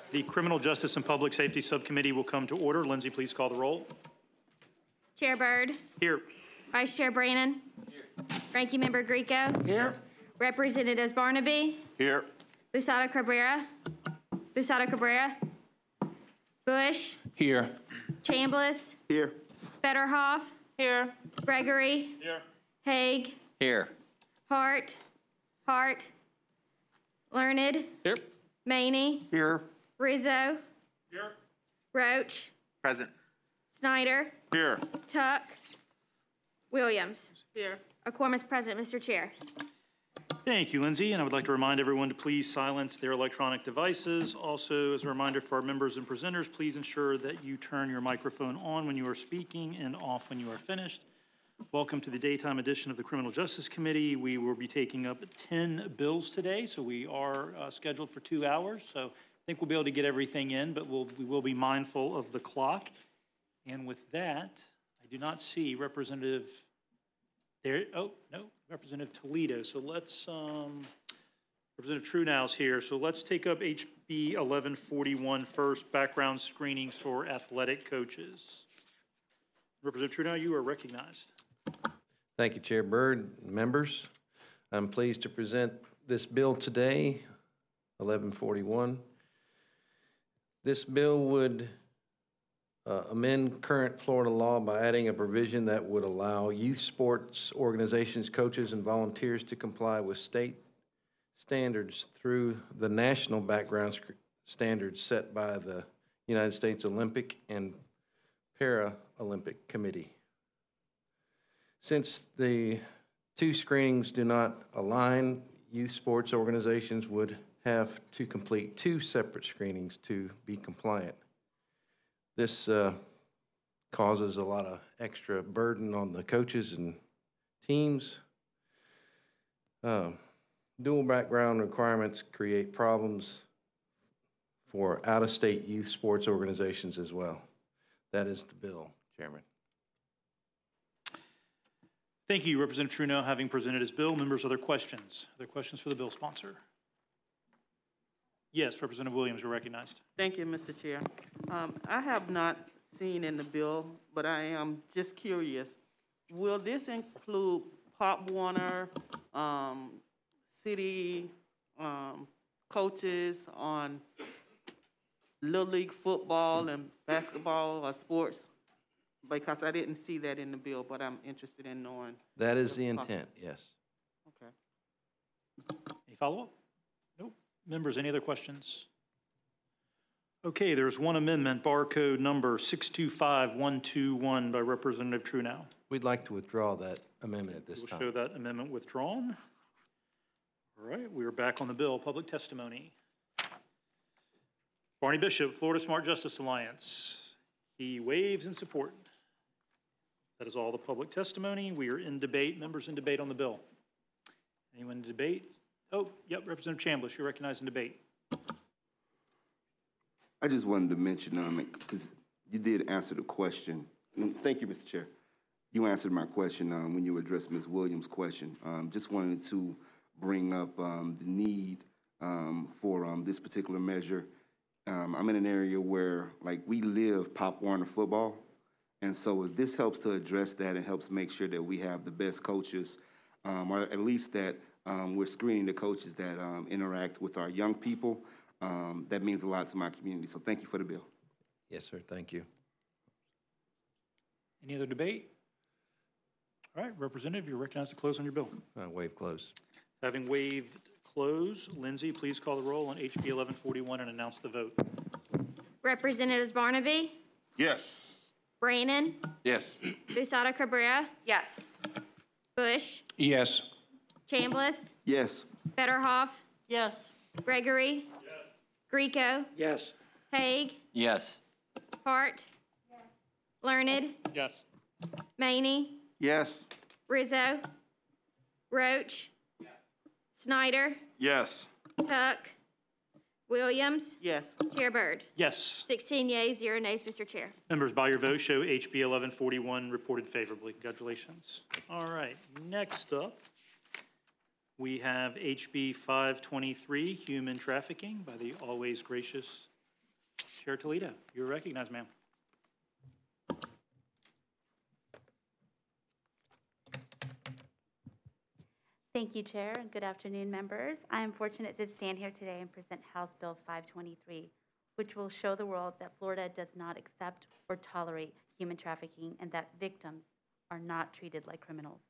The Criminal Justice and Public Safety Subcommittee will come to order. Lindsay, please call the roll. Chair Byrd. Here. Vice Chair Brannon. Here. Ranking Member Grieco. Here. Representatives Barnaby. Here. Busada Cabrera. Bush. Here. Chambliss. Here. Fetterhoff. Here. Gregory. Here. Haig. Here. Hart. Learned. Here. Maney. Here. Rizzo. Here. Roach. Present. Snyder. Here. Tuck. Williams. Here. A quorum is present, Mr. Chair. Thank you, Lindsay. And I would like to remind everyone to please silence their electronic devices. Also, as a reminder for our members and presenters, please ensure that you turn your microphone on when you are speaking and off when you are finished. Welcome to the daytime edition of the Criminal Justice Committee. We will be taking up 10 bills today, so we are scheduled for 2 hours. So I think we'll be able to get everything in, but we will be mindful of the clock. And with that, I do not see Representative there. Oh, no, Representative Toledo. So let's, Representative Trunow's here. So let's take up HB 1141 first, background screenings for athletic coaches. Representative Trunow, you are recognized. Thank you, Chair Byrd, members. I'm pleased to present this bill today, 1141. This bill would amend current Florida law by adding a provision that would allow youth sports organizations, coaches, and volunteers to comply with state standards through the national background standards set by the United States Olympic and Paralympic Committee. Since the two screenings do not align, youth sports organizations would have to complete 2 separate screenings to be compliant. This causes a lot of extra burden on the coaches and teams. Dual background requirements create problems for out-of-state youth sports organizations as well. That is the bill, Chairman. Thank you, Representative Trunow, having presented his bill. Members, other questions? Other questions for the bill sponsor? Yes, Representative Williams, you're recognized. Thank you, Mr. Chair. I have not seen in the bill, but I am just curious. Will this include Pop Warner, city coaches on Little League football and basketball or sports? Because I didn't see that in the bill, but I'm interested in knowing. That is the intent, yes. Okay. Any follow-up? Nope. Members, any other questions? Okay, there's one amendment, barcode number 625121 by Representative Trunow. We'd like to withdraw that amendment at this time. We'll show that amendment withdrawn. All right, we are back on the bill. Public testimony. Barney Bishop, Florida Smart Justice Alliance. He waives in support. That is all the public testimony. We are in debate. Members in debate on the bill. Anyone in debate? Oh, yep, Representative Chambliss, you're recognized in debate. I just wanted to mention, because you did answer the question. Thank you, Mr. Chair. You answered my question when you addressed Ms. Williams' question. Just wanted to bring up the need for this particular measure. I'm in an area where, like, we live Pop Warner football. And so if this helps to address that and helps make sure that we have the best coaches, or at least that we're screening the coaches that interact with our young people, that means a lot to my community. So thank you for the bill. Yes, sir. Thank you. Any other debate? All right, Representative, you're recognized to close on your bill. Waive close. Having waived close, Lindsay, please call the roll on HB 1141 and announce the vote. Representatives Barnaby. Yes. Brannon. Yes. Busada Cabrera. Yes. Bush. Yes. Chambliss. Yes. Fetterhoff. Yes. Gregory. Yes. Grieco. Yes. Haig. Yes. Hart. Learned. Yes. Maney. Yes. Rizzo. Roach. Snyder. Yes. Tuck. Williams. Yes. Chair Byrd. Yes. 16 yeas, 0 nays, Mr. Chair. Members, by your vote, show HB 1141 reported favorably. Congratulations. All right, next up, we have HB 523, human trafficking, by the always gracious Chair Toledo, you're recognized, ma'am. Thank you, Chair, and good afternoon, members. I am fortunate to stand here today and present House Bill 523, which will show the world that Florida does not accept or tolerate human trafficking and that victims are not treated like criminals.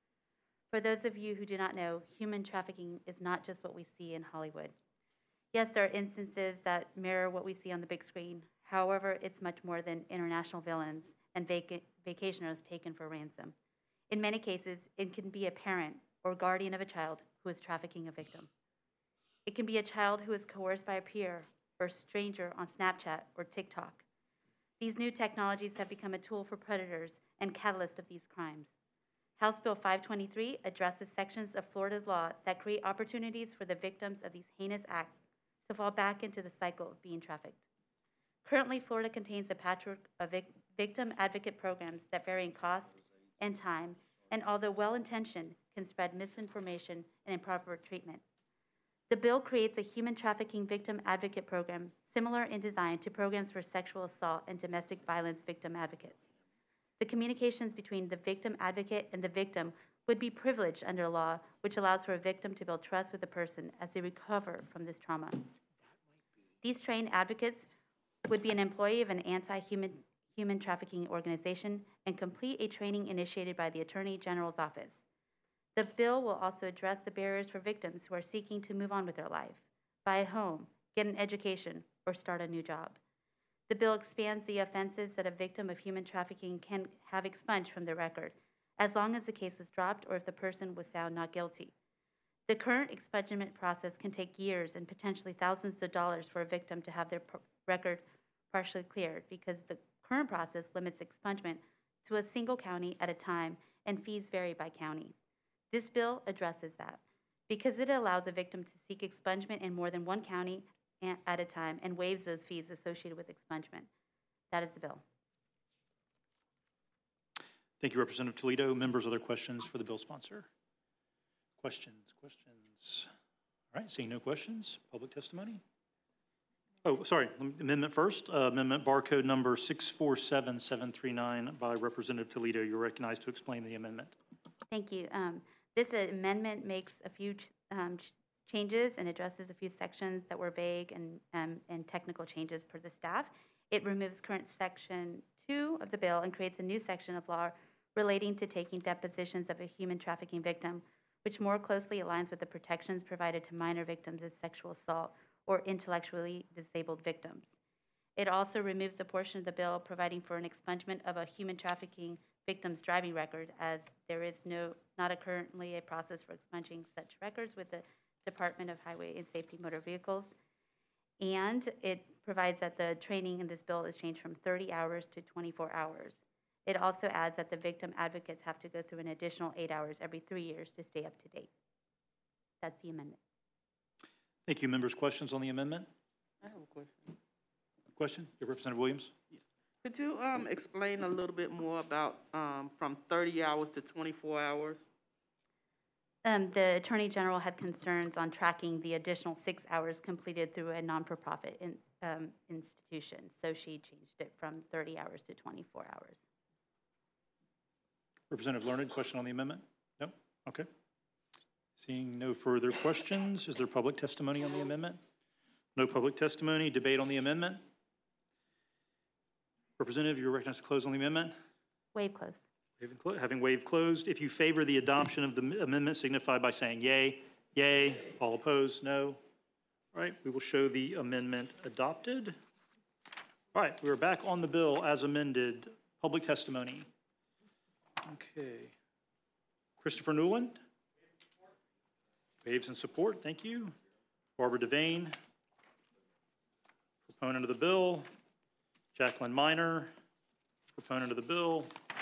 For those of you who do not know, human trafficking is not just what we see in Hollywood. Yes, there are instances that mirror what we see on the big screen. However, it's much more than international villains and vacationers taken for ransom. In many cases, it can be a parent or guardian of a child who is trafficking a victim. It can be a child who is coerced by a peer or a stranger on Snapchat or TikTok. These new technologies have become a tool for predators and catalyst of these crimes. House Bill 523 addresses sections of Florida's law that create opportunities for the victims of these heinous acts to fall back into the cycle of being trafficked. Currently, Florida contains a patchwork of victim advocate programs that vary in cost and time, and although well-intentioned, can spread misinformation and improper treatment. The bill creates a human trafficking victim advocate program similar in design to programs for sexual assault and domestic violence victim advocates. The communications between the victim advocate and the victim would be privileged under law, which allows for a victim to build trust with the person as they recover from this trauma. These trained advocates would be an employee of an anti-human trafficking organization and complete a training initiated by the Attorney General's office. The bill will also address the barriers for victims who are seeking to move on with their life, buy a home, get an education, or start a new job. The bill expands the offenses that a victim of human trafficking can have expunged from their record, as long as the case was dropped or if the person was found not guilty. The current expungement process can take years and potentially thousands of dollars for a victim to have their record partially cleared because the current process limits expungement to a single county at a time and fees vary by county. This bill addresses that because it allows a victim to seek expungement in more than one county at a time and waives those fees associated with expungement. That is the bill. Thank you, Representative Toledo. Members, other questions for the bill sponsor? Questions? All right, seeing no questions, public testimony? Oh, sorry, amendment first. Amendment barcode number 647739 by Representative Toledo. You're recognized to explain the amendment. Thank you. This amendment makes a few changes and addresses a few sections that were vague and technical changes per the staff. It removes current section 2 of the bill and creates a new section of law relating to taking depositions of a human trafficking victim, which more closely aligns with the protections provided to minor victims of sexual assault or intellectually disabled victims. It also removes a portion of the bill providing for an expungement of a human trafficking victim's driving record, as there is not currently a process for expunging such records with the Department of Highway and Safety Motor Vehicles. And it provides that the training in this bill is changed from 30 hours to 24 hours. It also adds that the victim advocates have to go through an additional 8 hours every 3 years to stay up to date. That's the amendment. Thank you. Members, questions on the amendment? I have a question. Question? Representative Williams? Could you explain a little bit more about from 30 hours to 24 hours? The Attorney General had concerns on tracking the additional 6 hours completed through a non-for-profit institution, so she changed it from 30 hours to 24 hours. Representative Learned, question on the amendment? No? Okay. Seeing no further questions, is there public testimony on the amendment? No public testimony. Debate on the amendment? Representative, you're recognized to close on the amendment? Waive close. Having waived closed, if you favor the adoption of the amendment, signify by saying yay. Yay. All opposed, no. All right, we will show the amendment adopted. All right, we are back on the bill as amended. Public testimony. Okay. Christopher Newland? Waives in support, thank you. Barbara Devane, proponent of the bill. Jacqueline Miner, proponent of the bill.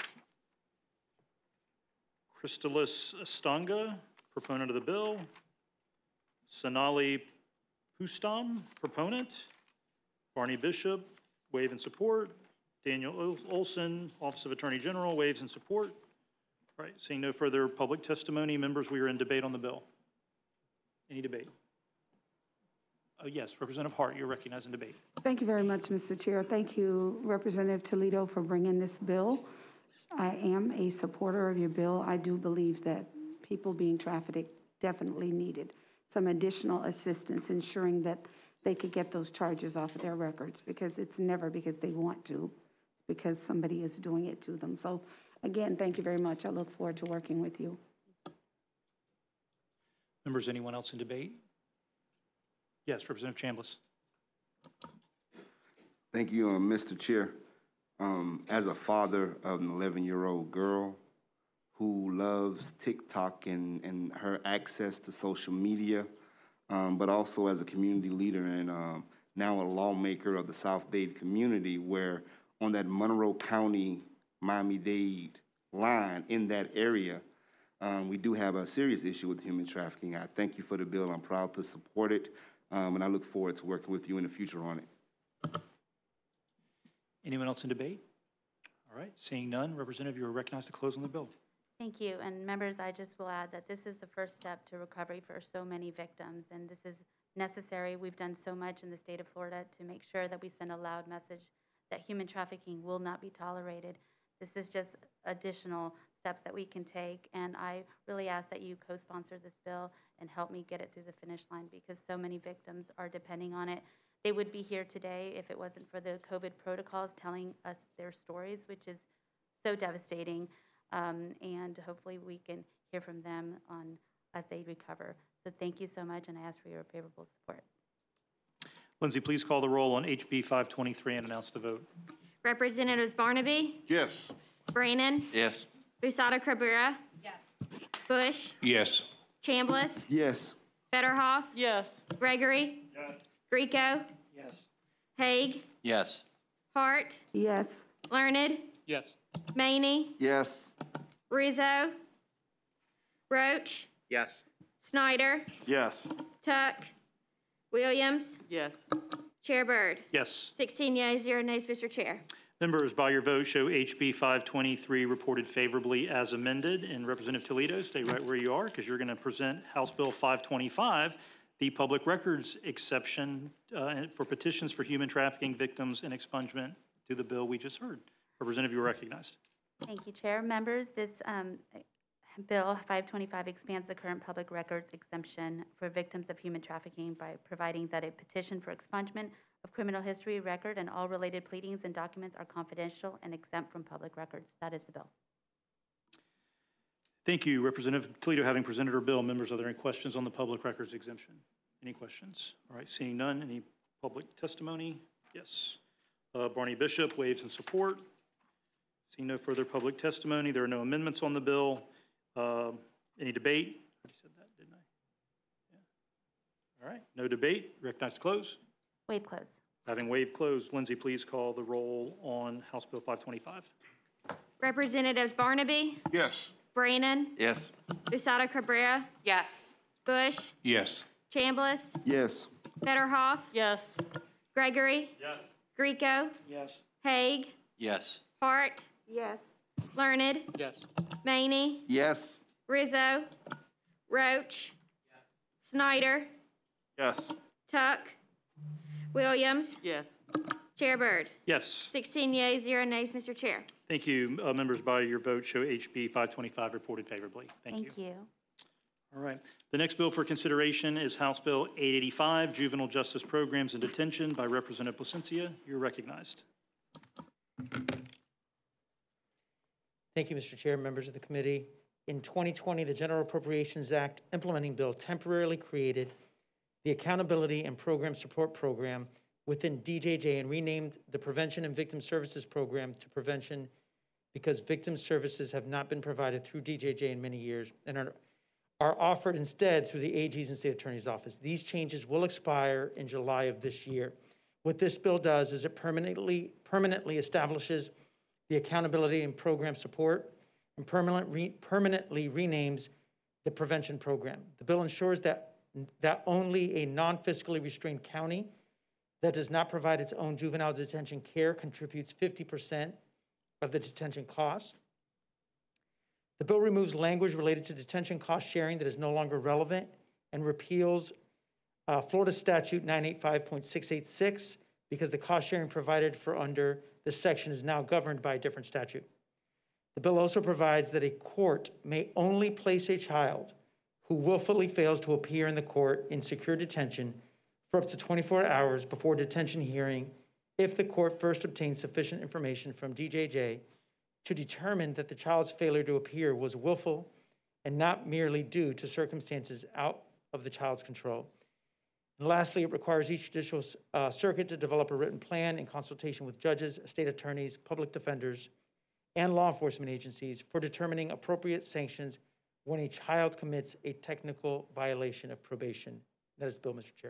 Crystalis Astanga, proponent of the bill. Sonali Pustam, proponent. Barney Bishop, waive in support. Daniel Olson, Office of Attorney General, waives in support. All right, seeing no further public testimony, members, we are in debate on the bill. Any debate? Yes, Representative Hart, you're recognized in debate. Thank you very much, Mr. Chair. Thank you, Representative Toledo, for bringing this bill. I am a supporter of your bill. I do believe that people being trafficked definitely needed some additional assistance ensuring that they could get those charges off of their records, because it's never because they want to. It's because somebody is doing it to them. So again, thank you very much. I look forward to working with you. Members, anyone else in debate? Yes, Representative Chambliss. Thank you, Mr. Chair. As a father of an 11-year-old girl who loves TikTok and her access to social media, but also as a community leader and now a lawmaker of the South Dade community, where on that Monroe County, Miami-Dade line in that area, we do have a serious issue with human trafficking. I thank you for the bill. I'm proud to support it, and I look forward to working with you in the future on it. Anyone else in debate? All right, seeing none, Representative, you are recognized to close on the bill. Thank you. And members, I just will add that this is the first step to recovery for so many victims, and this is necessary. We've done so much in the state of Florida to make sure that we send a loud message that human trafficking will not be tolerated. This is just additional steps that we can take, and I really ask that you co-sponsor this bill and help me get it through the finish line, because so many victims are depending on it. They would be here today if it wasn't for the COVID protocols telling us their stories, which is so devastating. And hopefully we can hear from them as they recover. So thank you so much, and I ask for your favorable support. Lindsay, please call the roll on HB 523 and announce the vote. Representatives Barnaby, Yes. Brannon, Yes. Busada Cabrera, Bush, Yes. Chambliss, Yes. Fetterhoff, Yes. Gregory, Grieco, Yes. Haig, Yes. Hart, Yes. Learned, Yes. Maney, Yes. Rizzo, Roach, Yes. Snyder, Yes. Tuck, Williams, Yes. Chair Bird. Yes. 16 yeas, 0 nays, Mr. Chair. Members, by your vote, show HB 523 reported favorably as amended. And Representative Toledo, stay right where you are, because you're going to present House Bill 525, the public records exception for petitions for human trafficking victims and expungement to the bill we just heard. Representative, you are recognized. Thank you, Chair. Members, this Bill 525 expands the current public records exemption for victims of human trafficking by providing that a petition for expungement of criminal history record and all related pleadings and documents are confidential and exempt from public records. That is the bill. Thank you, Representative Toledo. Having presented her bill, members, are there any questions on the public records exemption? Any questions? All right, seeing none, any public testimony? Yes. Barney Bishop waves in support. Seeing no further public testimony, there are no amendments on the bill. Any debate? I already said that, didn't I? Yeah. All right, no debate. Recognize to close. Waive close. Having waived closed, Lindsay, please call the roll on House Bill 525. Representatives Barnaby, Yes. Brannon, Yes. Busada Cabrera, Yes. Bush, Yes. Chambliss, Yes. Fetterhoff, Yes. Gregory, Yes. Grieco, Yes. Haig, Yes. Hart, Yes. Learned, Yes. Maney, Yes. Rizzo, Roach, Snyder, Yes. Tuck, Williams, Yes. Chair Bird. Yes. 16 yeas, 0 nays, Mr. Chair. Thank you. Members, by your vote, show HB 525 reported favorably. Thank you. Thank you. All right. The next bill for consideration is House Bill 885, Juvenile Justice Programs and Detention by Representative Placencia. You're recognized. Thank you, Mr. Chair, members of the committee. In 2020, the General Appropriations Act implementing bill temporarily created the Accountability and Program Support Program within DJJ and renamed the Prevention and Victim Services Program to Prevention because victim services have not been provided through DJJ in many years and are offered instead through the AG's and State Attorney's Office. These changes will expire in July of this year. What this bill does is it permanently establishes the Accountability and Program Support and permanently renames the Prevention Program. The bill ensures that only a non-fiscally restrained county that does not provide its own juvenile detention care contributes 50% of the detention costs. The bill removes language related to detention cost sharing that is no longer relevant and repeals Florida Statute 985.686, because the cost sharing provided for under this section is now governed by a different statute. The bill also provides that a court may only place a child who willfully fails to appear in the court in secure detention for up to 24 hours before detention hearing if the court first obtains sufficient information from DJJ to determine that the child's failure to appear was willful and not merely due to circumstances out of the child's control. And lastly, it requires each judicial circuit to develop a written plan in consultation with judges, state attorneys, public defenders, and law enforcement agencies for determining appropriate sanctions when a child commits a technical violation of probation. That is the bill, Mr. Chair.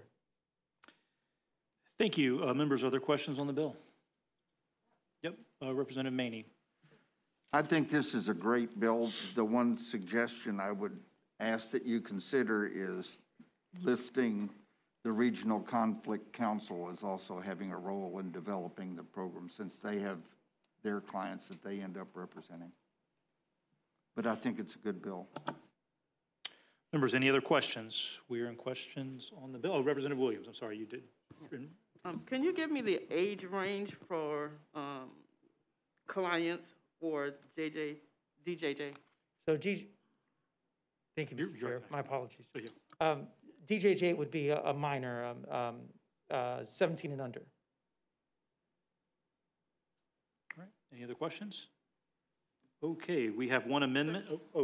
Thank you. Members, are there questions on the bill? Yep, Representative Maney. I think this is a great bill. The one suggestion I would ask that you consider is listing the Regional Conflict Council as also having a role in developing the program, since they have their clients that they end up representing. But I think it's a good bill. Members, any other questions? We are in questions on the bill. Oh, Representative Williams, I'm sorry, you did. Can you give me the age range for clients for DJJ? So thank you, Mr. You're Chair. right. My apologies. Oh, yeah. DJJ would be a minor, 17 and under. All right, any other questions? Okay, we have one amendment.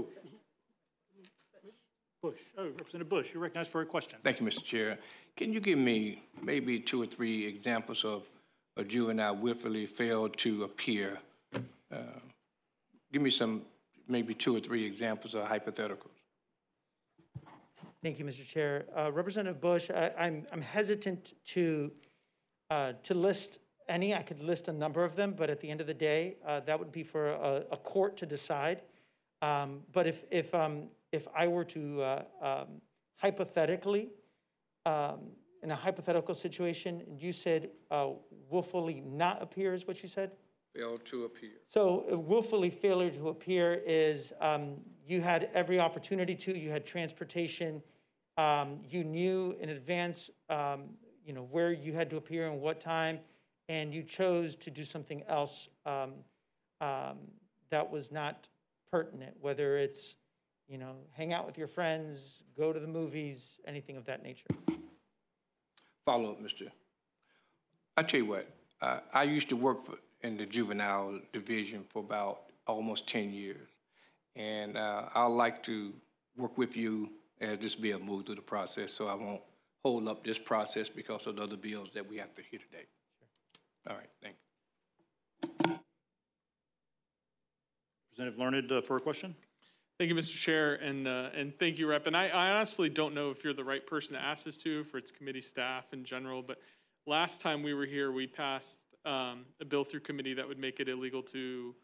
Bush. Oh, Representative Bush, you're recognized for a question. Thank you, Mr. Chair. Can you give me maybe 2 or 3 examples of a juvenile willfully failed to appear? Give me maybe 2 or 3 examples of hypotheticals. Thank you, Mr. Chair. Representative Bush, I'm hesitant to list any. I could list a number of them, but at the end of the day, that would be for a court to decide. But if I were to hypothetically, in a hypothetical situation, you said willfully not appear is what you said? Failed to appear. So willfully failure to appear is you had every opportunity to, you had transportation, you knew in advance, where you had to appear and what time, and you chose to do something else that was not pertinent, whether it's, hang out with your friends, go to the movies, anything of that nature. Follow up, Mr. I tell you what, I used to work in the juvenile division for about almost 10 years. And I'd like to work with you as this bill moves through the process, so I won't hold up this process because of the other bills that we have to hear today. Sure. All right, thank you. Representative Learned for a question. Thank you, Mr. Chair, and thank you, Rep. And I honestly don't know if you're the right person to ask this to for its committee staff in general, but last time we were here, we passed a bill through committee that would make it illegal to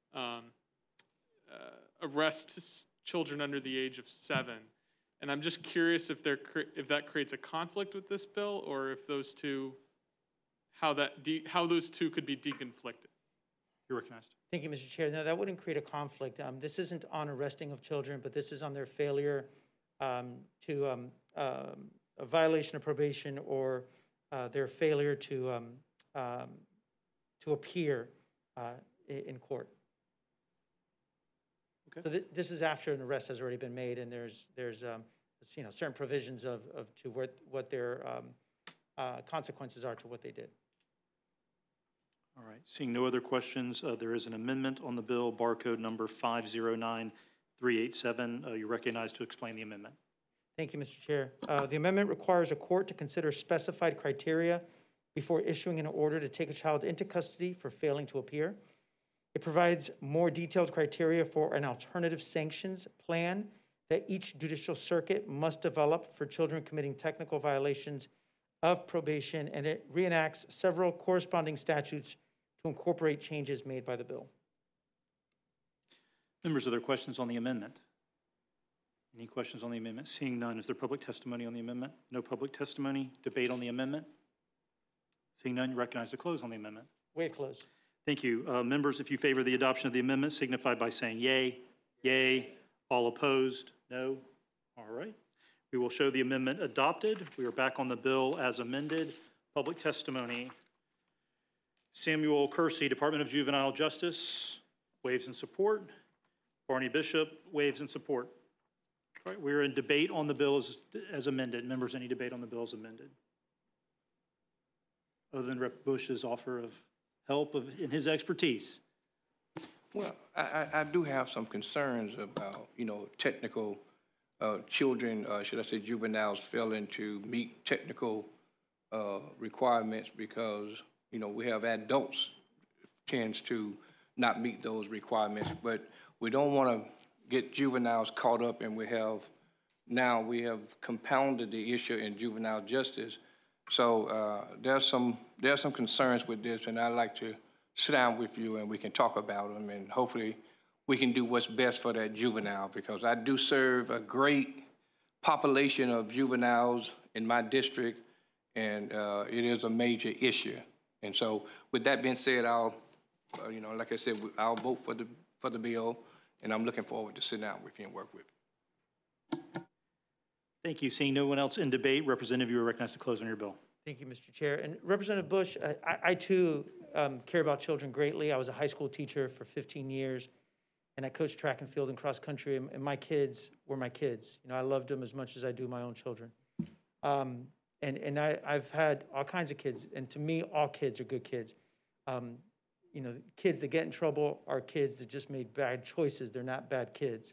arrest children under the age of 7. And I'm just curious if that creates a conflict with this bill, or if those two, how those two could be deconflicted. You're recognized. Thank you, Mr. Chair. No, that wouldn't create a conflict. This isn't on arresting of children, but this is on their failure to a violation of probation or their failure to appear in court. Okay. So this is after an arrest has already been made, and there's certain provisions of what their consequences are to what they did. All right, seeing no other questions, there is an amendment on the bill, barcode number 509387. You're recognized to explain the amendment. Thank you, Mr. Chair. The amendment requires a court to consider specified criteria before issuing an order to take a child into custody for failing to appear. It provides more detailed criteria for an alternative sanctions plan that each judicial circuit must develop for children committing technical violations of probation, and it reenacts several corresponding statutes to incorporate changes made by the bill. Members, are there questions on the amendment? Any questions on the amendment? Seeing none, is there public testimony on the amendment? No public testimony. Debate on the amendment? Seeing none, you recognize the close on the amendment. Waive close. Thank you. Members, if you favor the adoption of the amendment, signify by saying yay. Yay. All opposed? No. All right. We will show the amendment adopted. We are back on the bill as amended. Public testimony. Samuel Kersey, Department of Juvenile Justice, waives in support. Barney Bishop, waives in support. All right, we're in debate on the bill as amended. Members, any debate on the bill as amended? Other than Rep. Bush's offer of help in his expertise. Well, I do have some concerns about, technical children, should I say juveniles, failing to meet technical requirements because, we have adults tends to not meet those requirements, but we don't want to get juveniles caught up, and we have compounded the issue in juvenile justice. So there's some concerns with this, and I'd like to sit down with you and we can talk about them, and hopefully we can do what's best for that juvenile, because I do serve a great population of juveniles in my district, and it is a major issue. And so with that being said, I'll, like I said, I'll vote for the bill, and I'm looking forward to sitting down with you and work with you. Thank you. Seeing no one else in debate, Representative, you are recognized to close on your bill. Thank you, Mr. Chair. And Representative Bush, I too care about children greatly. I was a high school teacher for 15 years, and I coached track and field and cross country, and my kids were my kids. I loved them as much as I do my own children. And I've had all kinds of kids, and to me, all kids are good kids. Kids that get in trouble are kids that just made bad choices. They're not bad kids.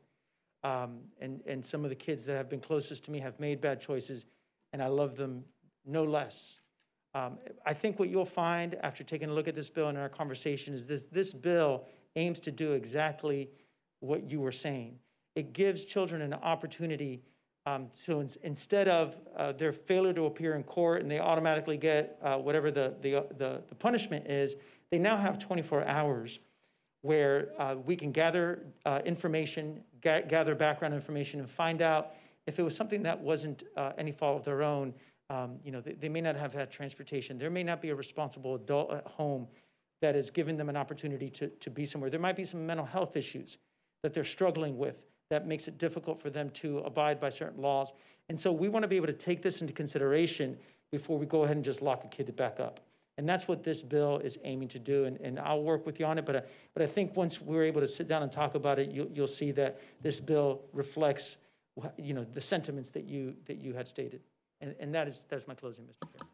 And some of the kids that have been closest to me have made bad choices, and I love them no less. I think what you'll find after taking a look at this bill and our conversation is this bill aims to do exactly what you were saying. It gives children an opportunity. So instead of their failure to appear in court and they automatically get whatever the punishment is, they now have 24 hours where we can gather information, gather background information, and find out if it was something that wasn't any fault of their own. They may not have had transportation. There may not be a responsible adult at home that has given them an opportunity to be somewhere. There might be some mental health issues that they're struggling with that makes it difficult for them to abide by certain laws. And so we want to be able to take this into consideration before we go ahead and just lock a kid back up. And that's what this bill is aiming to do. And I'll work with you on it. But I think once we're able to sit down and talk about it, you'll see that this bill reflects, the sentiments that you had stated. And that's my closing, Mr. Chair.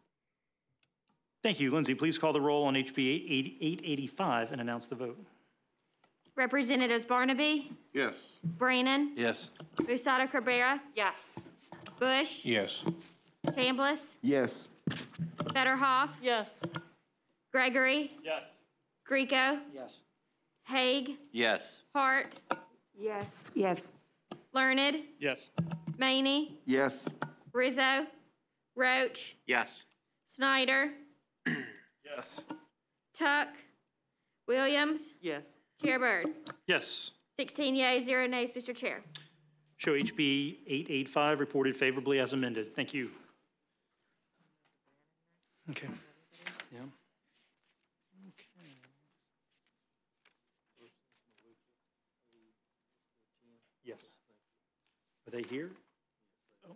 Thank you. Lindsay, please call the roll on HB 885 and announce the vote. Representatives Barnaby, Yes. Brannon, Yes. Busada Cabrera, Yes. Bush, Yes. Chambliss, Yes. Fetterhoff, Yes. Gregory, Yes. Grieco, Yes. Haig, Yes. Hart, Yes. Yes. Learned, Yes. Maney, Yes. Rizzo, Roach, Yes. Snyder, Yes. Tuck, Williams, Yes. Chair Bird. Yes. 16 yeas, 0 nays, Mr. Chair. Show HB 885 reported favorably as amended. Thank you. Okay. Yeah. Okay. Yes. Are they here? Oh.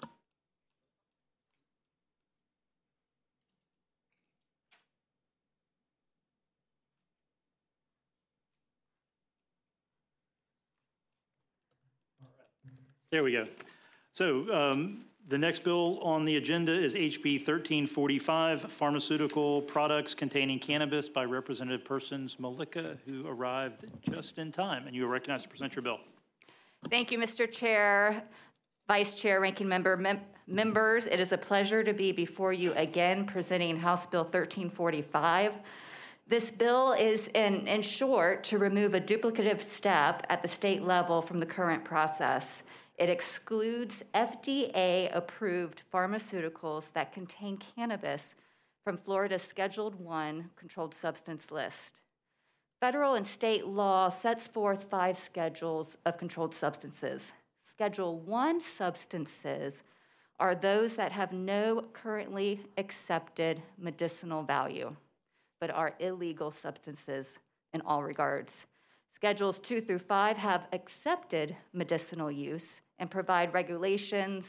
There we go. So the next bill on the agenda is HB 1345, Pharmaceutical Products Containing Cannabis by Representative Persons Malika, who arrived just in time. And you are recognized to present your bill. Thank you, Mr. Chair, Vice Chair, Ranking Member, members. It is a pleasure to be before you again presenting House Bill 1345. This bill is, in short, to remove a duplicative step at the state level from the current process. It excludes FDA-approved pharmaceuticals that contain cannabis from Florida's Scheduled I controlled substance list. Federal and state law sets forth 5 schedules of controlled substances. Schedule I substances are those that have no currently accepted medicinal value, but are illegal substances in all regards. Schedules 2 through 5 have accepted medicinal use and provide regulations,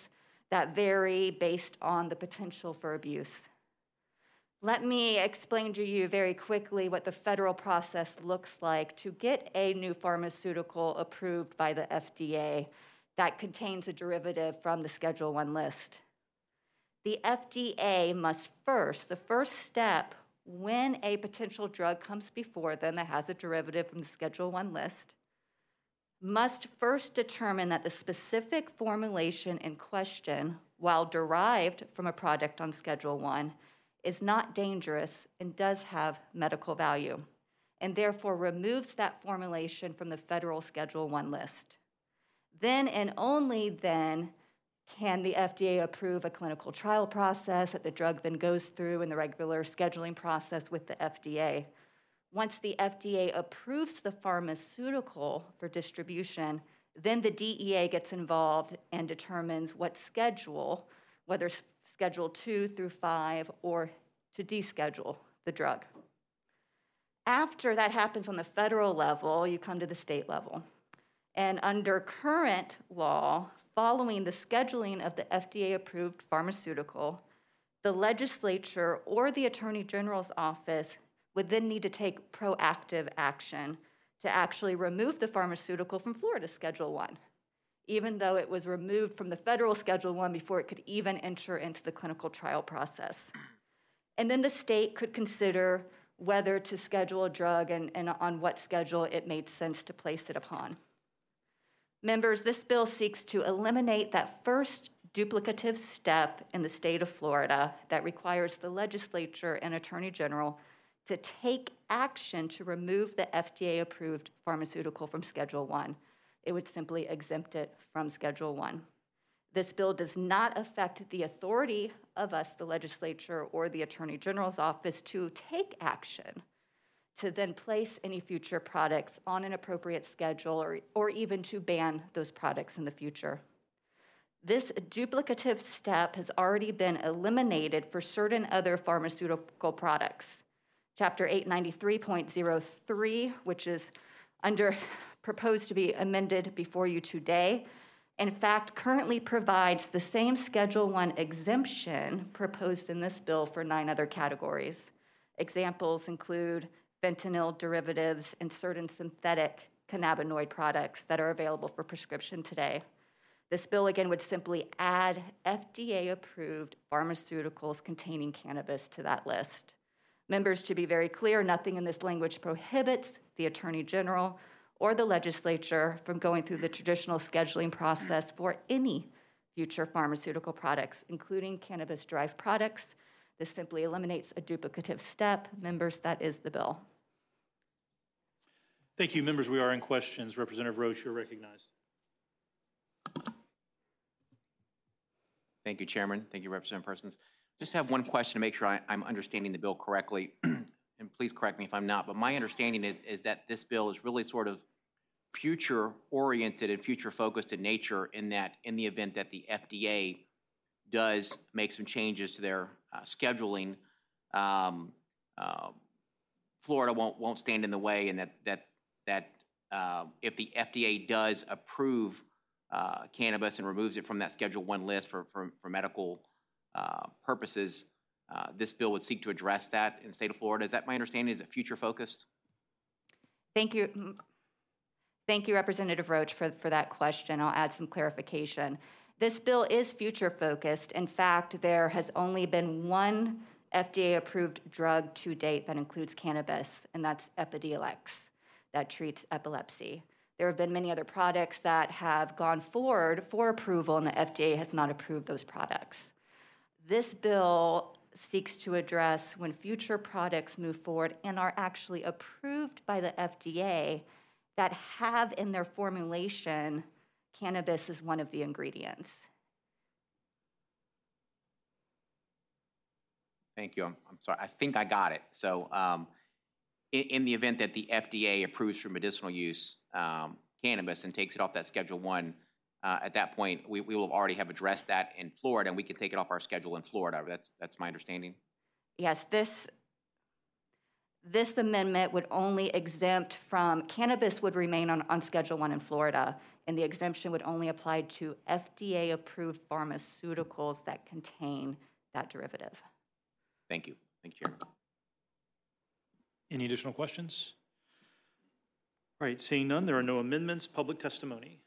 that vary based on the potential for abuse. Let me explain to you very quickly what the federal process looks like to get a new pharmaceutical approved by the FDA that contains a derivative from the Schedule I list. The FDA must first, the first step when a potential drug comes before them that has a derivative from the Schedule I list, must first determine that the specific formulation in question, while derived from a product on Schedule I, is not dangerous and does have medical value, and therefore removes that formulation from the federal Schedule I list. Then and only then can the FDA approve a clinical trial process that the drug then goes through in the regular scheduling process with the FDA. Once the FDA approves the pharmaceutical for distribution, then the DEA gets involved and determines what schedule, whether Schedule 2 through 5, or to deschedule the drug. After that happens on the federal level, you come to the state level. And under current law, following the scheduling of the FDA-approved pharmaceutical, the legislature or the Attorney General's office would then need to take proactive action to actually remove the pharmaceutical from Florida Schedule I, even though it was removed from the federal Schedule I before it could even enter into the clinical trial process. And then the state could consider whether to schedule a drug and on what schedule it made sense to place it upon. Members, this bill seeks to eliminate that first duplicative step in the state of Florida that requires the legislature and Attorney General to take action to remove the FDA-approved pharmaceutical from Schedule I. It would simply exempt it from Schedule I. This bill does not affect the authority of us, the legislature, or the Attorney General's office to take action to then place any future products on an appropriate schedule or even to ban those products in the future. This duplicative step has already been eliminated for certain other pharmaceutical products. Chapter 893.03, which is proposed to be amended before you today, in fact, currently provides the same Schedule I exemption proposed in this bill for 9 other categories. Examples include fentanyl derivatives and certain synthetic cannabinoid products that are available for prescription today. This bill, again, would simply add FDA-approved pharmaceuticals containing cannabis to that list. Members, to be very clear, nothing in this language prohibits the Attorney General or the legislature from going through the traditional scheduling process for any future pharmaceutical products, including cannabis-derived products. This simply eliminates a duplicative step. Members, that is the bill. Thank you. Members, we are in questions. Representative Roach, you're recognized. Thank you, Chairman. Thank you, Representative Persons. Just have one question to make sure I'm understanding the bill correctly, and please correct me if I'm not, but my understanding is that this bill is really sort of future-oriented and future-focused in nature, in that in the event that the FDA does make some changes to their scheduling, Florida won't stand in the way, and that if the FDA does approve cannabis and removes it from that Schedule I list for medical purposes, this bill would seek to address that in the state of Florida. Is that my understanding? Is it future-focused? Thank you. Thank you, Representative Roach, for that question. I'll add some clarification. This bill is future-focused. In fact, there has only been one FDA-approved drug to date that includes cannabis, and that's Epidiolex, that treats epilepsy. There have been many other products that have gone forward for approval, and the FDA has not approved those products. This bill seeks to address when future products move forward and are actually approved by the FDA that have in their formulation cannabis as one of the ingredients. Thank you. I'm sorry. I think I got it. So in the event that the FDA approves for medicinal use cannabis and takes it off that Schedule I, at that point, we will already have addressed that in Florida, and we can take it off our schedule in Florida. That's my understanding. Yes, This amendment would only exempt from, cannabis would remain on Schedule 1 in Florida, and the exemption would only apply to FDA-approved pharmaceuticals that contain that derivative. Thank you. Thank you, Chair. Any additional questions? All right, seeing none, there are no amendments. Public testimony.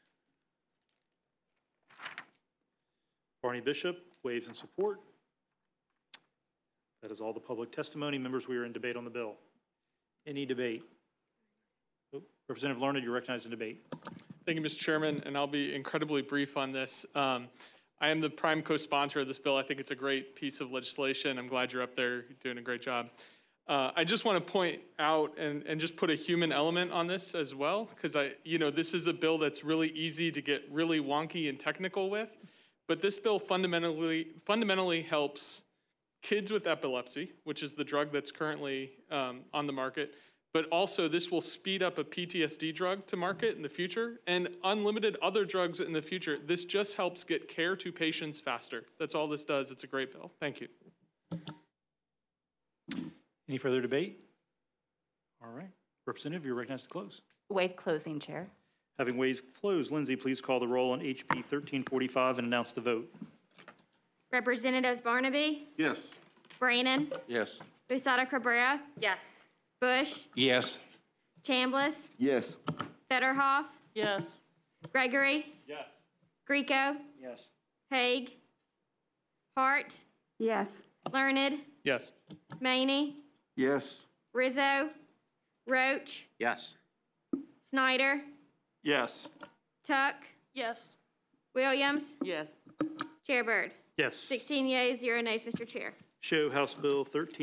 Barney Bishop waives in support. That is all the public testimony. Members, we are in debate on the bill. Any debate? Oh, Representative Larned, you're recognized in debate. Thank you, Mr. Chairman, and I'll be incredibly brief on this. I am the prime co-sponsor of this bill. I think it's a great piece of legislation. I'm glad you're up there. You're doing a great job. I just want to point out and just put a human element on this as well, because this is a bill that's really easy to get really wonky and technical with, but this bill fundamentally helps kids with epilepsy, which is the drug that's currently on the market, but also this will speed up a PTSD drug to market in the future and unlimited other drugs in the future. This just helps get care to patients faster. That's all this does. It's a great bill. Thank you. Any further debate? All right. Representative, you're recognized to close. Waive closing, Chair. Having waived close, Lindsay, please call the roll on HB 1345 and announce the vote. Representatives Barnaby, Yes. Brannon, Yes. Lusada Cabrera, Yes. Bush, Yes. Chambliss, Yes. Federhoff, Yes. Gregory, Yes. Greco, Yes. Haig, Hart, Yes. Learned, Yes. Maney, Yes. Rizzo, Roach, Yes. Snyder, Yes. Tuck, Yes. Williams, Yes. Chair Bird. Yes. 16 yeas, 0 nays, Mr. Chair. Show House Bill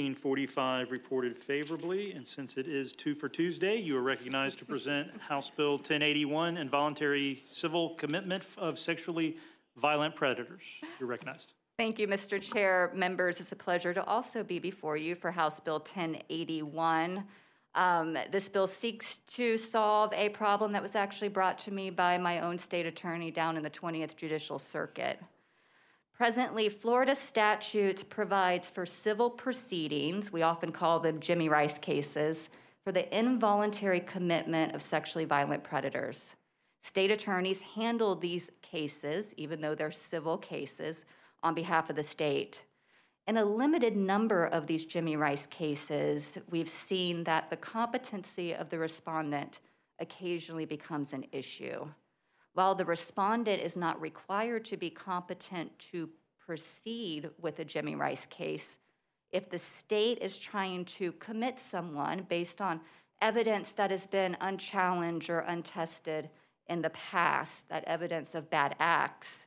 1345 reported favorably, and since it is 2 for Tuesday, you are recognized to present House Bill 1081, Involuntary Civil Commitment of Sexually Violent Predators. You're recognized. Thank you, Mr. Chair. Members, it's a pleasure to also be before you for House Bill 1081. This bill seeks to solve a problem that was actually brought to me by my own state attorney down in the 20th Judicial Circuit. Presently, Florida statutes provides for civil proceedings, we often call them Jimmy Rice cases, for the involuntary commitment of sexually violent predators. State attorneys handle these cases, even though they're civil cases, on behalf of the state. In a limited number of these Jimmy Rice cases, we've seen that the competency of the respondent occasionally becomes an issue. While the respondent is not required to be competent to proceed with a Jimmy Rice case, if the state is trying to commit someone based on evidence that has been unchallenged or untested in the past, that evidence of bad acts,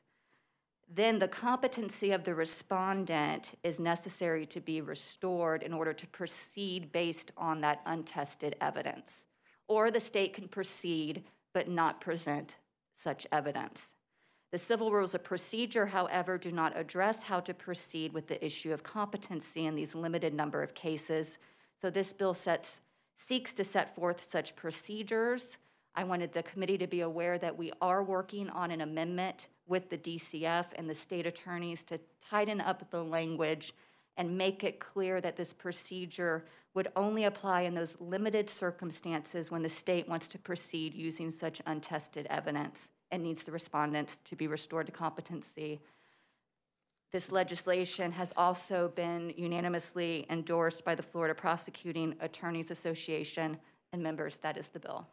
then the competency of the respondent is necessary to be restored in order to proceed based on that untested evidence. Or the state can proceed but not present such evidence. The civil rules of procedure, however, do not address how to proceed with the issue of competency in these limited number of cases. So this bill seeks to set forth such procedures. I wanted the committee to be aware that we are working on an amendment with the DCF and the state attorneys to tighten up the language and make it clear that this procedure would only apply in those limited circumstances when the state wants to proceed using such untested evidence and needs the respondents to be restored to competency. This legislation has also been unanimously endorsed by the Florida Prosecuting Attorneys Association and members. That is the bill.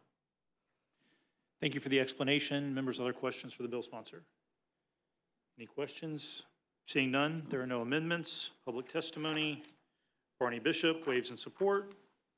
Thank you for the explanation. Members, other questions for the bill sponsor? Any questions? Seeing none, there are no amendments. Public testimony. Barney Bishop waives in support.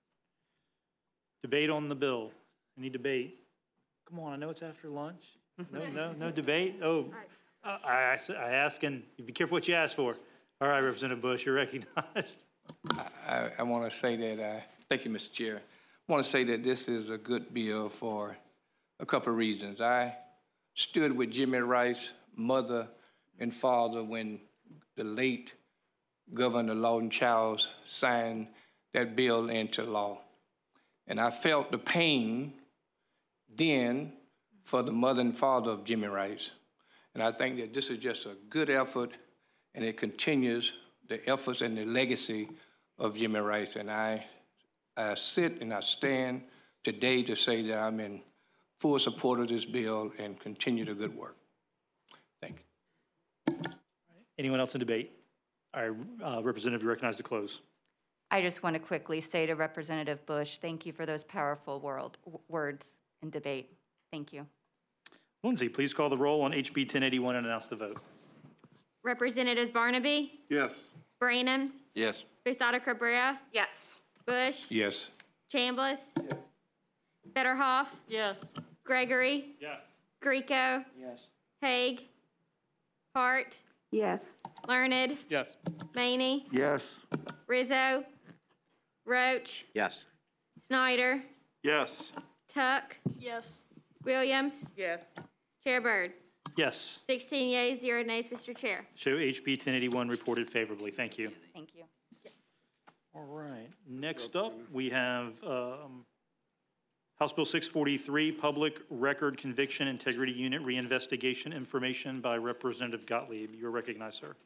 Debate on the bill. Any debate? Come on, I know it's after lunch. No debate? Oh, I ask, and be careful what you ask for. All right, Representative Bush, you're recognized. I want to say that, thank you, Mr. Chair. I want to say that this is a good bill for a couple of reasons. I stood with Jimmy Rice, mother and father, when the late Governor Lawton Childs signed that bill into law. And I felt the pain then for the mother and father of Jimmy Rice. And I think that this is just a good effort, and it continues the efforts and the legacy of Jimmy Rice. And I I sit and I stand today to say that I'm in full support of this bill and continue the good work. Thank you. Anyone else in debate? All right, Representative, you recognize to close. I just want to quickly say to Representative Bush, thank you for those powerful words in debate. Thank you. Lindsay, please call the roll on HB 1081 and announce the vote. Representatives Barnaby, Yes. Branham, Yes. Cruzado Cabrera, Yes. Bush, Yes. Chambliss, Fetterhoff, Yes. Gregory, Yes. Greco, Yes. Haig, Hart, Yes. Learned, Yes. Maney, Yes. Rizzo, Roach, Yes. Snyder, Yes. Tuck, Yes. Williams, Yes. Chair Bird. Yes. 16 yeas, 0 nays, Mr. Chair. Show HB 1081 reported favorably. Thank you. Thank you. All right. Next up, we have House Bill 643, Public Record Conviction Integrity Unit Reinvestigation Information by Representative Gottlieb. You're recognized, sir.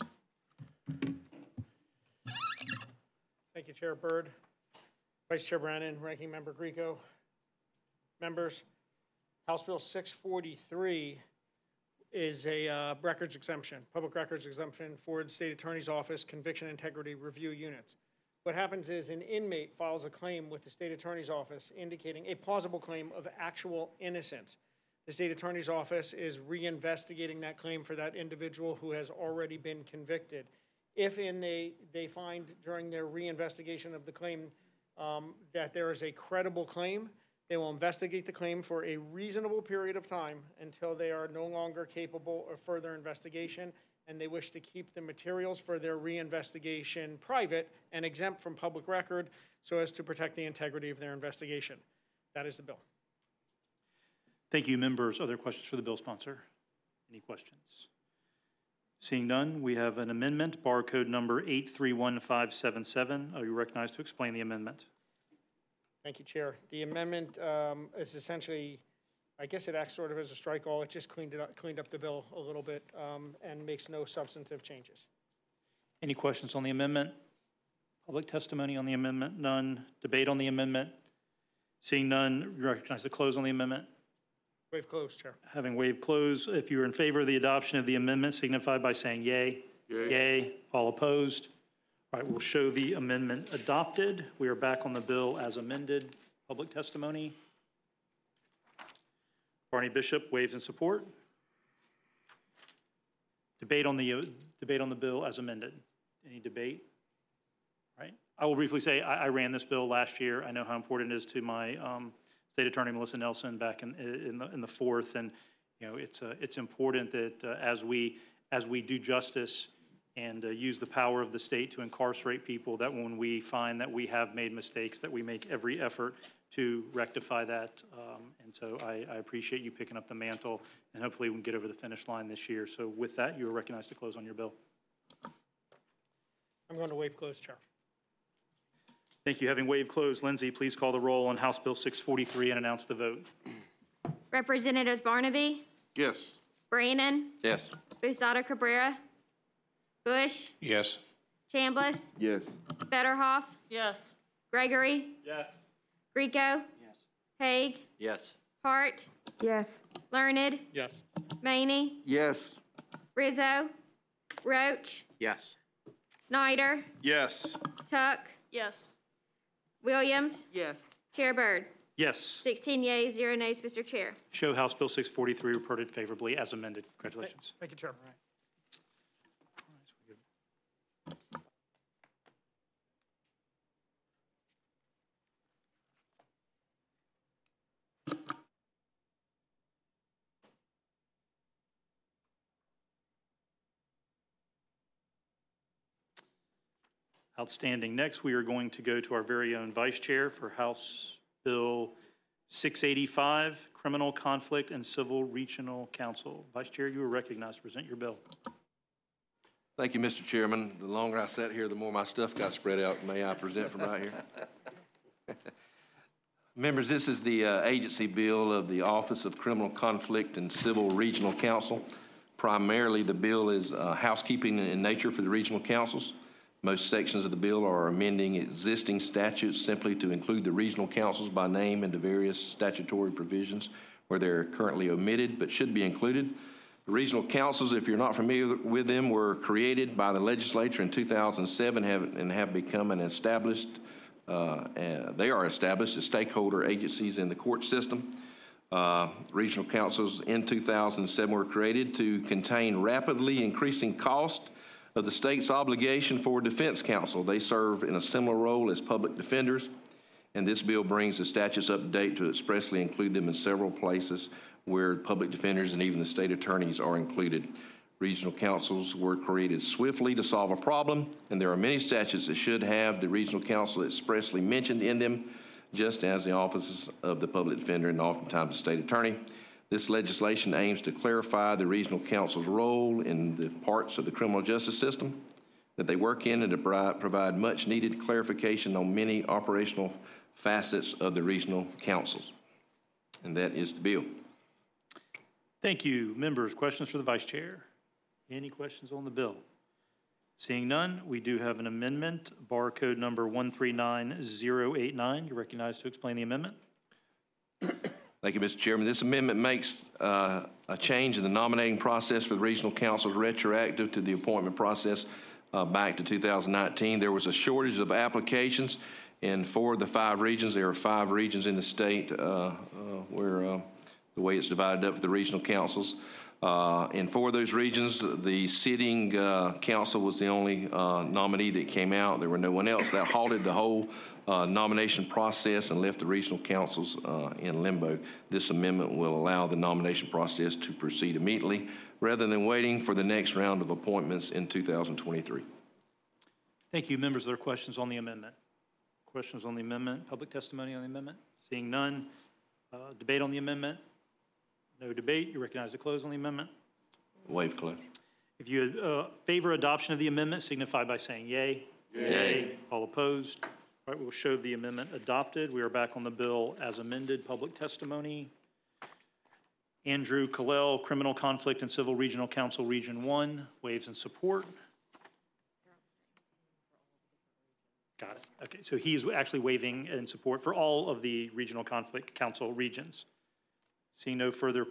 Thank you, Chair Byrd, Vice Chair Brannan, Ranking Member Grieco. Members, House Bill 643 is a records exemption, public records exemption for the State Attorney's Office Conviction Integrity Review Units. What happens is an inmate files a claim with the State Attorney's Office indicating a plausible claim of actual innocence. The State Attorney's Office is reinvestigating that claim for that individual who has already been convicted. If they find during their reinvestigation of the claim that there is a credible claim, they will investigate the claim for a reasonable period of time until they are no longer capable of further investigation, and they wish to keep the materials for their reinvestigation private and exempt from public record so as to protect the integrity of their investigation. That is the bill. Thank you, members. Other questions for the bill sponsor? Any questions? Seeing none, we have an amendment, bar code number 831577. Are you recognized to explain the amendment? Thank you, Chair. The amendment is essentially, I guess it acts sort of as a strike all. It just cleaned up the bill a little bit and makes no substantive changes. Any questions on the amendment? Public testimony on the amendment? None. Debate on the amendment? Seeing none, you recognize the close on the amendment? Waive closed, Chair. Having waived close, if you are in favor of the adoption of the amendment, signify by saying yay. Yay. Yay. All opposed? All right, we'll show the amendment adopted. We are back on the bill as amended. Public testimony. Barney Bishop waives in support. Debate on the bill as amended. Any debate? All right. I will briefly say I ran this bill last year. I know how important it is to my State Attorney Melissa Nelson back in the fourth, and you know it's important that as we do justice and use the power of the state to incarcerate people, that when we find that we have made mistakes, that we make every effort to rectify that. And so I appreciate you picking up the mantle, and hopefully we can get over the finish line this year. So with that, you are recognized to close on your bill. I'm going to waive closed, Chair. Thank you. Having waived close, Lindsay, please call the roll on House Bill 643 and announce the vote. Representatives Barnaby, Yes. Brannan, Yes. Cruzado Cabrera, Bush, Yes. Chambliss, Yes. Fetterhoff, Yes. Gregory, Yes. Greco, Haig, Yes. Hart, Yes. Learned, Yes. Maney, Yes. Rizzo, Roach, Yes. Snyder, Yes. Tuck, Yes. Williams, Yes. Chair Bird. Yes. 16 yeas, 0 nays, Mr. Chair. Show House Bill 643 reported favorably as amended. Congratulations. Thank you, Chair. Outstanding. Next, we are going to go to our very own Vice Chair for House Bill 685, Criminal Conflict and Civil Regional Council. Vice Chair, you are recognized to present your bill. Thank you, Mr. Chairman. The longer I sat here, the more my stuff got spread out. May I present from right here? Members, this is the agency bill of the Office of Criminal Conflict and Civil Regional Council. Primarily, the bill is housekeeping in nature for the regional councils. Most sections of the bill are amending existing statutes simply to include the regional councils by name into various statutory provisions where they're currently omitted but should be included. The regional councils, if you're not familiar with them, were created by the legislature in 2007 and have become an established, they are established as stakeholder agencies in the court system. Regional councils in 2007 were created to contain rapidly increasing cost of the state's obligation for defense counsel. They serve in a similar role as public defenders, and this bill brings the statutes up to date to expressly include them in several places where public defenders and even the state attorneys are included. Regional councils were created swiftly to solve a problem, and there are many statutes that should have the regional council expressly mentioned in them, just as the offices of the public defender and oftentimes the state attorney. This legislation aims to clarify the regional counsel's role in the parts of the criminal justice system that they work in and to provide much needed clarification on many operational facets of the regional councils. And that is the bill. Thank you. Members, questions for the Vice Chair? Any questions on the bill? Seeing none, we do have an amendment, barcode number 139089. You're recognized to explain the amendment. Thank you, Mr. Chairman. This amendment makes a change in the nominating process for the regional councils retroactive to the appointment process back to 2019. There was a shortage of applications, and for the 5 regions, there are 5 regions in the state where the way it's divided up for the regional councils. And for those regions, the sitting council was the only nominee that came out. There were no one else. That halted the whole nomination process and left the regional councils in limbo. This amendment will allow the nomination process to proceed immediately rather than waiting for the next round of appointments in 2023. Thank you. Members, are there questions on the amendment? Questions on the amendment? Public testimony on the amendment? Seeing none, debate on the amendment? No debate. You recognize the close on the amendment? Waive close. If you favor adoption of the amendment, signify by saying yay. Yay. All opposed? All right, we'll show the amendment adopted. We are back on the bill as amended. Public testimony. Andrew Kalel, Criminal Conflict and Civil Regional Counsel, Region 1, waives in support. Got it. Okay, so he's actually waiving in support for all of the Regional Conflict Counsel regions. Seeing no further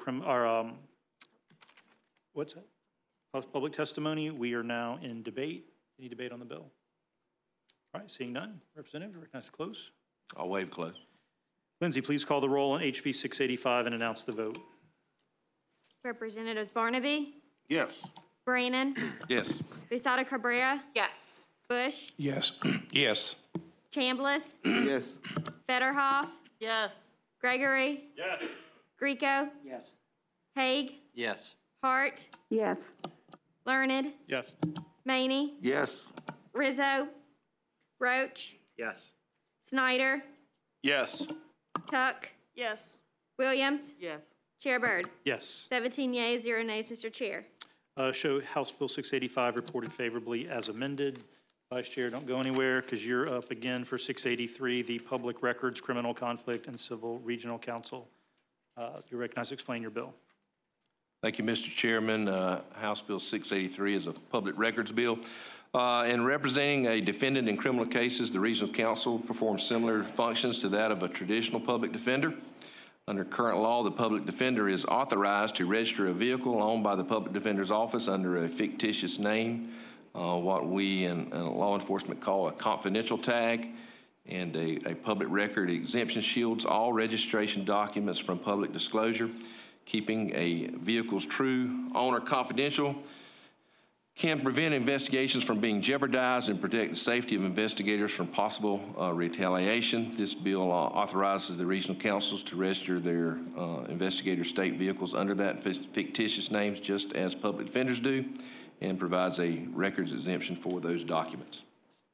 what's that? Public testimony, we are now in debate. Any debate on the bill? All right, seeing none. Representative, recognize to close. I'll waive close. Lindsay, please call the roll on HB 685 and announce the vote. Representatives Barnaby, Yes. Brannon, Yes. Visada Cabrera, Yes. Bush, Yes. Yes. Chambliss, Yes. Fetterhoff, Yes. Gregory, Yes. Greco, Yes. Haig, Yes. Hart, Yes. Learned, Yes. Maney, Yes. Rizzo, Roach, Yes. Snyder, Yes. Tuck, Yes. Williams, Yes. Chair Bird. Yes. 17 yeas, 0 nays, Mr. Chair. Show House Bill 685 reported favorably as amended. Vice Chair, don't go anywhere because you're up again for 683, the Public Records, Criminal Conflict, and Civil Regional Counsel. You're recognized to explain your bill. Thank you, Mr. Chairman. House Bill 683 is a public records bill. In representing a defendant in criminal cases, the Regional Counsel performs similar functions to that of a traditional public defender. Under current law, the public defender is authorized to register a vehicle owned by the public defender's office under a fictitious name, what we in law enforcement call a confidential tag, and a public record exemption shields all registration documents from public disclosure. Keeping a vehicle's true owner confidential can prevent investigations from being jeopardized and protect the safety of investigators from possible retaliation. This bill authorizes the regional councils to register their investigator state vehicles under that fictitious names just as public defenders do, and provides a records exemption for those documents.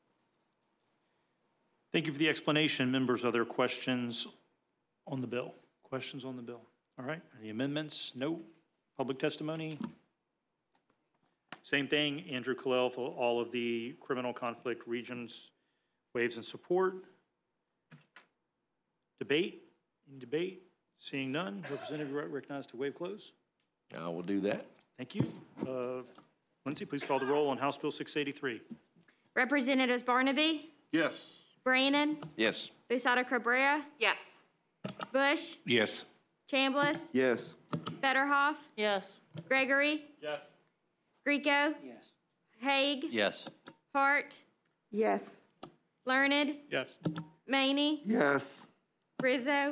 Thank you for the explanation. Members, are there questions on the bill? Questions on the bill? All right, any amendments? No. Public testimony? Same thing, Andrew Kalel for all of the criminal conflict regions, waives in support. Debate? Any debate? Seeing none, Representative recognized to waive close. I will do that. Thank you. Lindsay, please call the roll on House Bill 683. Representatives Barnaby, Yes. Brannon, Yes. Lusada Cabrera, Yes. Bush, Yes. Chambliss, Yes. Fetterhoff, Yes. Gregory, Yes. Grico, Yes. Haig, Yes. Hart, Yes. Learned, Yes. Maney, Yes. Rizzo,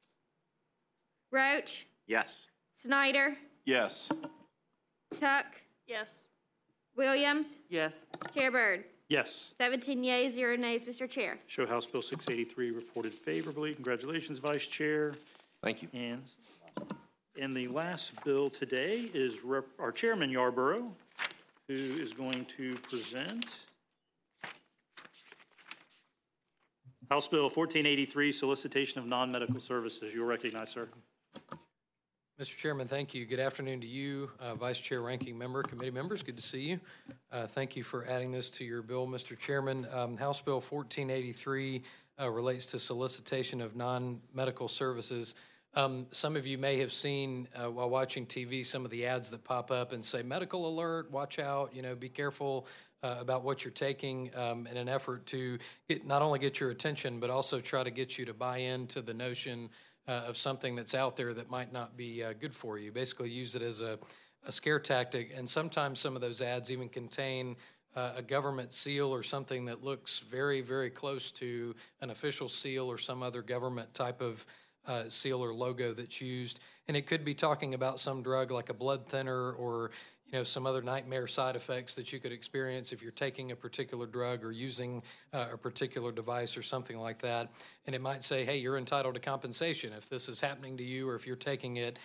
Roach, Yes. Snyder, Yes. Tuck, Yes. Williams, Yes. Chair Bird. Yes. 17 yeas, 0 nays, Mr. Chair. Show House Bill 683 reported favorably. Congratulations, Vice Chair. Thank you. And the last bill today is our Chairman Yarborough, who is going to present House Bill 1483, solicitation of non-medical services. You'll recognize, sir. Mr. Chairman, thank you. Good afternoon to you, Vice Chair, Ranking Member, Committee members. Good to see you. Thank you for adding this to your bill, Mr. Chairman. House Bill 1483 relates to solicitation of non-medical services. Some of you may have seen while watching TV some of the ads that pop up and say, medical alert, watch out, be careful about what you're taking in an effort to not only get your attention, but also try to get you to buy into the notion of something that's out there that might not be good for you. Basically use it as a scare tactic, and sometimes some of those ads even contain a government seal or something that looks very, very close to an official seal or some other government type of seal or logo that's used. And it could be talking about some drug like a blood thinner or some other nightmare side effects that you could experience if you're taking a particular drug or using a particular device or something like that. And it might say, hey, you're entitled to compensation if this is happening to you or if you're taking it,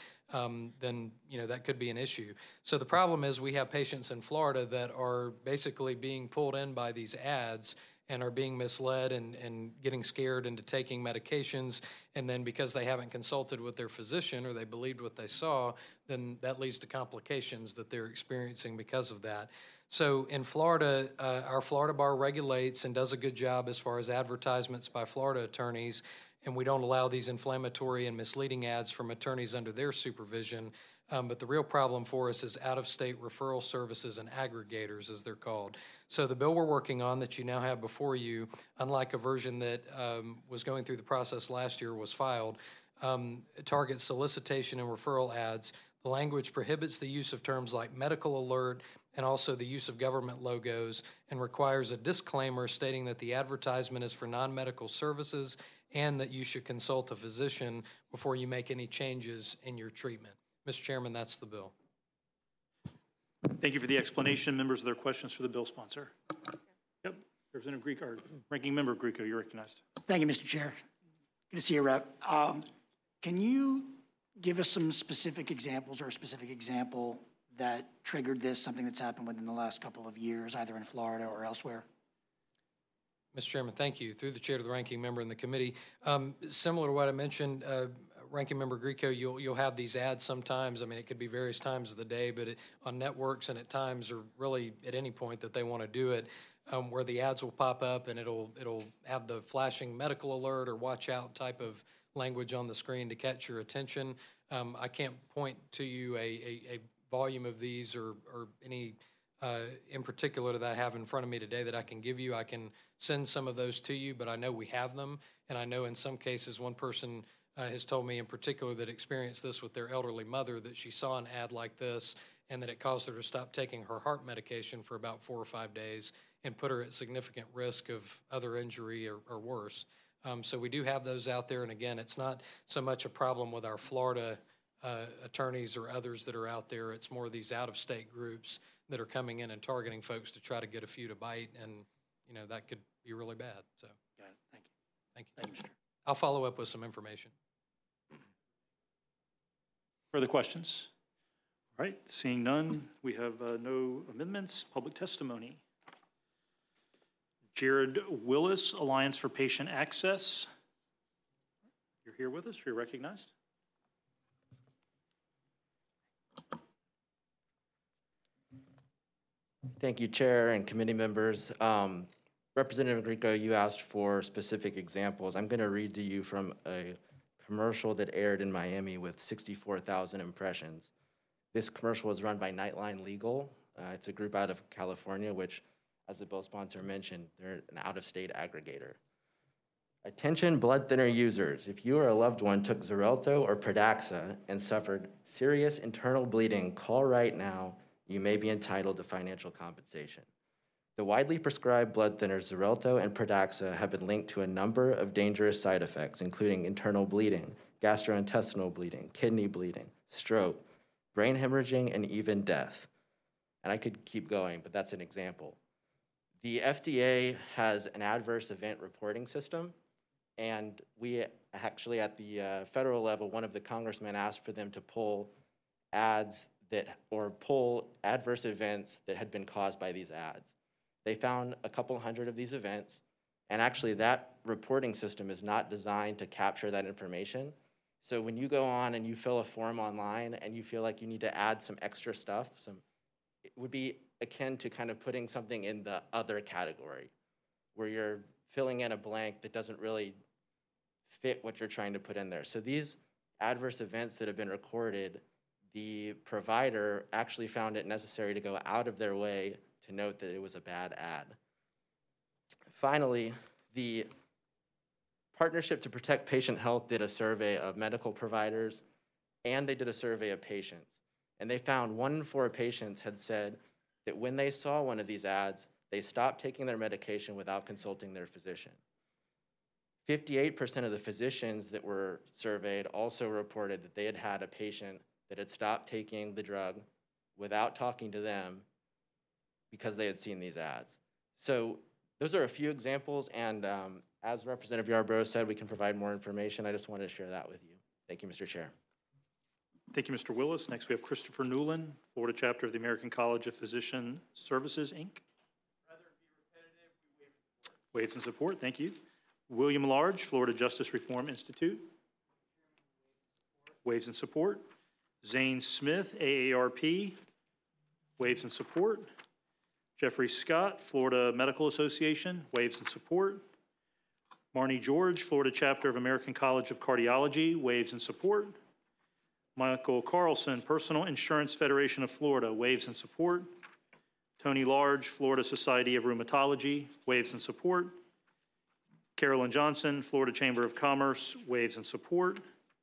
then that could be an issue. So the problem is we have patients in Florida that are basically being pulled in by these ads and are being misled and getting scared into taking medications. And then because they haven't consulted with their physician or they believed what they saw, then that leads to complications that they're experiencing because of that. So in Florida, our Florida bar regulates and does a good job as far as advertisements by Florida attorneys, and we don't allow these inflammatory and misleading ads from attorneys under their supervision. But the real problem for us is out-of-state referral services and aggregators, as they're called. So the bill we're working on that you now have before you, unlike a version that was going through the process last year was filed, targets solicitation and referral ads. The language prohibits the use of terms like medical alert and also the use of government logos, and requires a disclaimer stating that the advertisement is for non-medical services and that you should consult a physician before you make any changes in your treatment. Mr. Chairman, that's the bill. Thank you for the explanation. Members, are there questions for the bill sponsor? Yep. Representative Greco, or Ranking Member Greco, you're recognized. Thank you, Mr. Chair. Good to see you, Rep. Can you give us some specific examples or a specific example that triggered this, something that's happened within the last couple of years, either in Florida or elsewhere? Mr. Chairman, thank you. Through the chair to the ranking member in the committee. Similar to what I mentioned, Ranking Member Greco, you'll have these ads sometimes. I mean, it could be various times of the day, but on networks and at times, or really at any point that they want to do it, where the ads will pop up and it'll have the flashing medical alert or watch out type of language on the screen to catch your attention. I can't point to you a volume of these or any in particular that I have in front of me today that I can give you. I can send some of those to you, but I know we have them, and I know in some cases one person has told me in particular that experienced this with their elderly mother, that she saw an ad like this and that it caused her to stop taking her heart medication for about 4 or 5 days and put her at significant risk of other injury or worse. So we do have those out there, and again, it's not so much a problem with our Florida attorneys or others that are out there. It's more these out-of-state groups that are coming in and targeting folks to try to get a few to bite, and that could be really bad. So, Got it. Thank you. Thank you. Thank you, Mr. I'll follow up with some information. Further questions? All right, seeing none, we have no amendments. Public testimony. Jared Willis, Alliance for Patient Access. You're here with us. You're recognized. Thank you, Chair and committee members. Representative Greco, you asked for specific examples. I'm going to read to you from a commercial that aired in Miami with 64,000 impressions. This commercial was run by Nightline Legal. It's a group out of California, which as the bill sponsor mentioned, they're an out-of-state aggregator. Attention blood thinner users, if you or a loved one took Xarelto or Pradaxa and suffered serious internal bleeding, call right now. You may be entitled to financial compensation. The widely prescribed blood thinners Xarelto and Pradaxa have been linked to a number of dangerous side effects, including internal bleeding, gastrointestinal bleeding, kidney bleeding, stroke, brain hemorrhaging, and even death. And I could keep going, but that's an example. The FDA has an adverse event reporting system, and we actually, at the federal level, one of the congressmen asked for them to pull ads or pull adverse events that had been caused by these ads. They found a couple hundred of these events, and actually that reporting system is not designed to capture that information. So when you go on and you fill a form online and you feel like you need to add some extra stuff, it would be akin to kind of putting something in the other category, where you're filling in a blank that doesn't really fit what you're trying to put in there. So these adverse events that have been recorded, the provider actually found it necessary to go out of their way to note that it was a bad ad. Finally, the Partnership to Protect Patient Health did a survey of medical providers, and they did a survey of patients. And they found 1 in 4 patients had said that when they saw one of these ads, they stopped taking their medication without consulting their physician. 58% of the physicians that were surveyed also reported that they had had a patient that had stopped taking the drug without talking to them because they had seen these ads. So those are a few examples, and as Representative Yarbrough said, we can provide more information. I just wanted to share that with you. Thank you, Mr. Chair. Thank you, Mr. Willis. Next, we have Christopher Newland, Florida chapter of the American College of Physician Services, Inc. Waves in support. Thank you. William Large, Florida Justice Reform Institute. Waves in support. Zane Smith, AARP. Waves in support. Jeffrey Scott, Florida Medical Association. Waves in support. Marnie George, Florida chapter of American College of Cardiology. Waves in support. Michael Carlson, Personal Insurance Federation of Florida. Waves in support. Tony Large, Florida Society of Rheumatology. Waves in support. Carolyn Johnson, Florida Chamber of Commerce. Waves in support.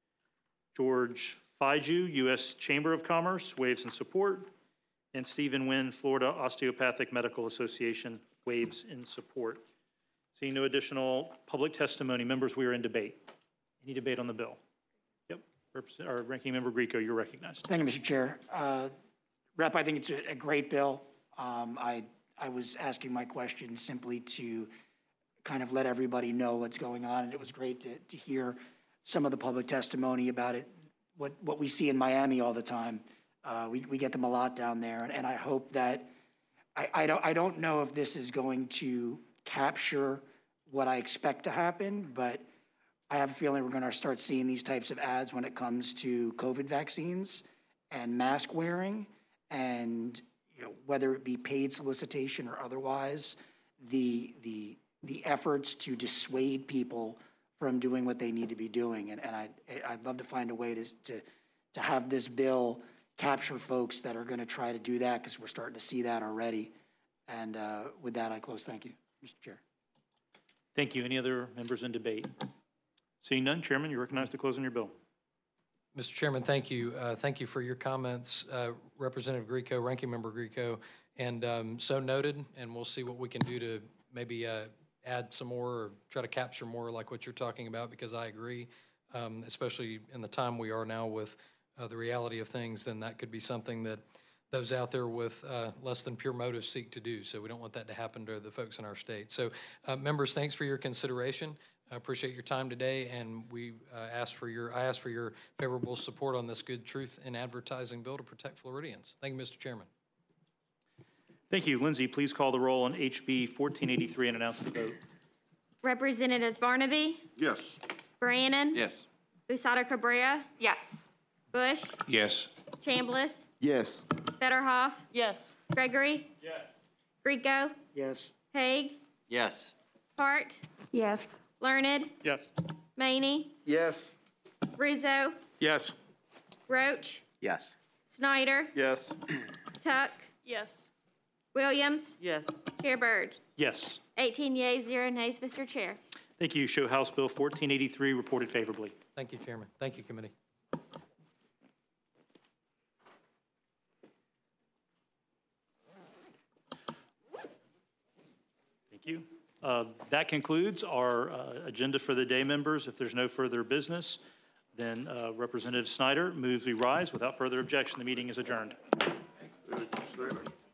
George Fiju, U.S. Chamber of Commerce. Waves in support. And Stephen Wynn, Florida Osteopathic Medical Association. Waves in support. Seeing no additional public testimony, members, we are in debate. Any debate on the bill? Yep. Our Ranking Member Grieco, you're recognized. Thank you, Mr. Chair. Rep, I think it's a great bill. I was asking my question simply to kind of let everybody know what's going on, and it was great to hear some of the public testimony about it. What we see in Miami all the time, we get them a lot down there, and I hope that I don't know if this is going to capture what I expect to happen, but I have a feeling we're going to start seeing these types of ads when it comes to COVID vaccines and mask wearing, and whether it be paid solicitation or otherwise, the efforts to dissuade people from doing what they need to be doing. And I'd love to find a way to have this bill capture folks that are going to try to do that, because we're starting to see that already. And with that, I close. Thank you, Mr. Chair. Thank you. Any other members in debate? Seeing none, Chairman, you're recognized to close on your bill. Mr. Chairman, thank you. Thank you for your comments, Representative Grieco, Ranking Member Grieco, and so noted, and we'll see what we can do to maybe add some more or try to capture more like what you're talking about, because I agree, especially in the time we are now with the reality of things, then that could be something that those out there with less than pure motives seek to do. So we don't want that to happen to the folks in our state. So members, thanks for your consideration. I appreciate your time today, and I ask for your favorable support on this good truth in advertising bill to protect Floridians. Thank you, Mr. Chairman. Thank you. Lindsay, please call the roll on HB 1483 and announce the vote. Representatives Barnaby, Yes. Brannon, Yes. Lusada Cabrera, Yes. Bush, Yes. Chambliss, Yes. Fetterhoff, Yes. Gregory, Yes. Grieco, Yes. Haig, Yes. Hart, Yes. Learned, Yes. Maney, Yes. Rizzo, Yes. Roach, Yes. Snyder, Yes. Tuck, Yes. Williams. Yes. Chair Byrd. Yes. 18 yeas, 0 nays, Mr. Chair. Thank you. Show House Bill 1483 reported favorably. Thank you, Chairman. Thank you, committee. Thank you. That concludes our agenda for the day, members. If there's no further business, then Representative Snyder moves we rise. Without further objection, the meeting is adjourned. Snyder.